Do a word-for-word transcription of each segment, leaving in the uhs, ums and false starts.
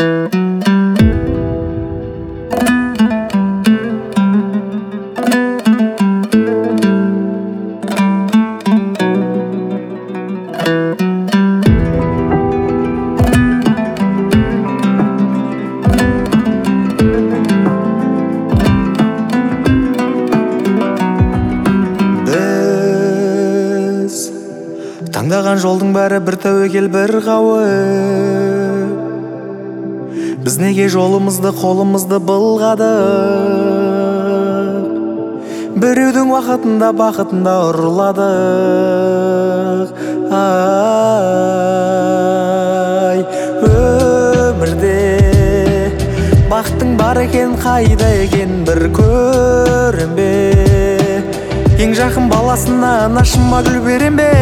Таңдаған жолдың бәрі бір тәуекел, бір қауіп. Біз неге жолымызды, қолымызды былғадық? Біреудің уақытында, бақытында ұрладық. Ай, өмірде бақыттың бар екен, қайда екен, бір көрем бе? Ең жақын баласына анашыма гүл берем бе?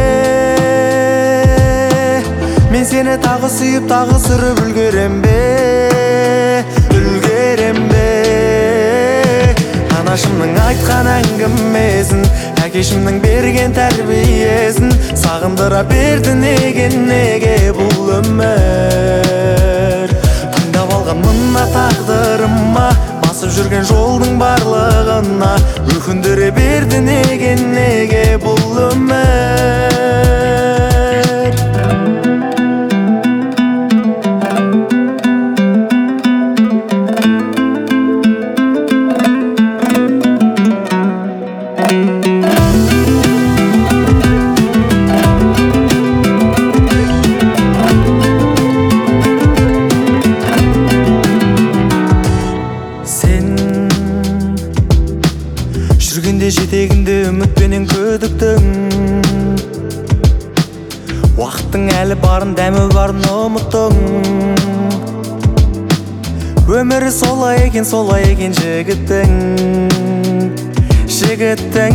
Мен сені тағы сүйіп, тағы сүріп үлгерем бе? Үлгерем бе? Анашымның айтқан әңгімесін, әкешімнің берген тәрбиесін сағындыра берді неге, неге бұл өмір? Таңдап алған мына тағдырыма, басып жүрген жолдың барлығына өкіндіре берді неге, неге бұл өмір? Жүргенде жетегінде үмітпенен күдіктің, уақыттың әлі барын, дәмі барын ұмыттың. Өмірі солай екен, солай екен жігіттің, жігіттің.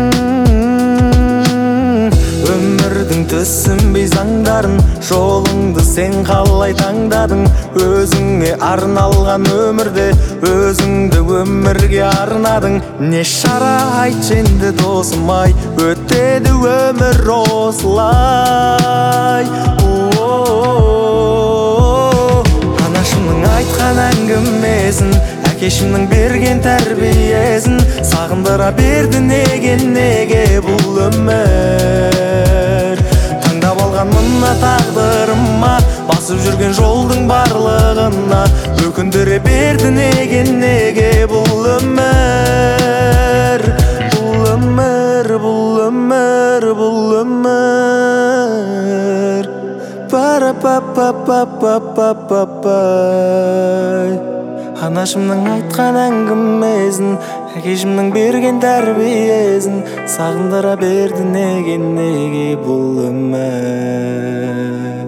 Өмірдің түсінбей заңдарын, жолыңды сен қалай таңдадың? Өзіңе арналған өмірде өзіңді өмірге арнадың. Не шара айтшы енді досым-ай, өтеді өмір осылай. Анашымның айтқан әңгімесін, әкешімнің берген тәрбиесін сағындыра берді неге, неге бұл өмір? Таңдап алған мына тағдырыма, басып жүрген жолдың барлығына өкіндіре берді неге, неге бұл өмір? Бұл өмір, бұл өмір, бұл өмір. Пара-па-па-па-па-па-па-пай. Анашымның айтқан әңгімесін, әкешімнің берген тәрбиесін сағындыра берді неге, неге бұл өмір?